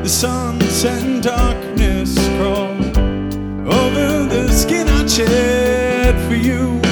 sunset and darkness crawl over the skin I shed for you.